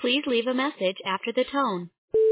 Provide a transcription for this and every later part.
Please leave a message after the tone.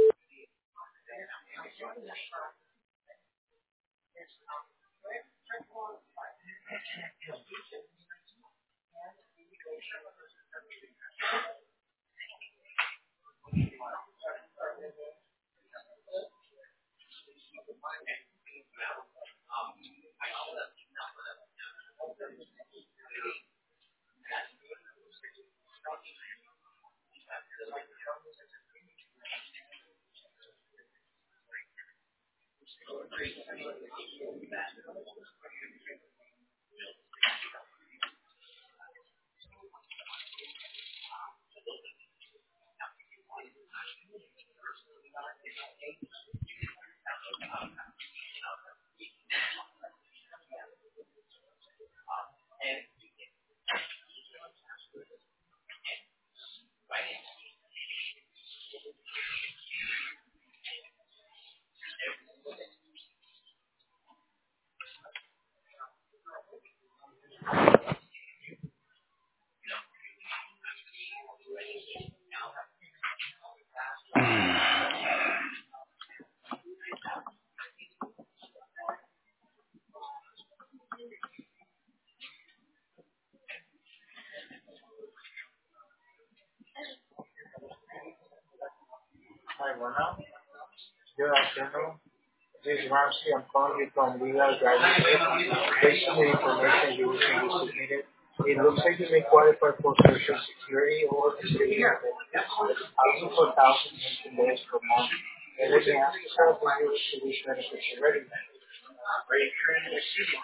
Hi, Verna. Good afternoon. This is Ramsey. I'm calling you from Legal Guidance. Based on the information you recently submitted, it looks like you may qualify for Social Security or disability benefits, asking for $1,000 per month. And let me ask yourself when you receive these benefits already. Are you currently receiving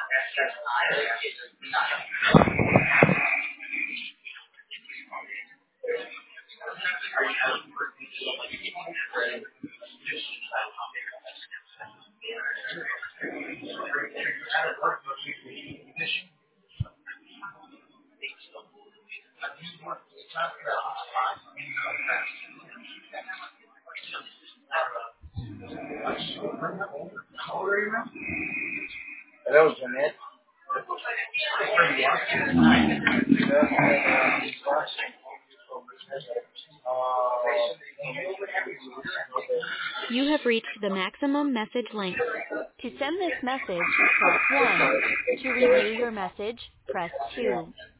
Hello, Jeanette. You have reached the maximum message length. To send this message, press 1. To review your message, press 2.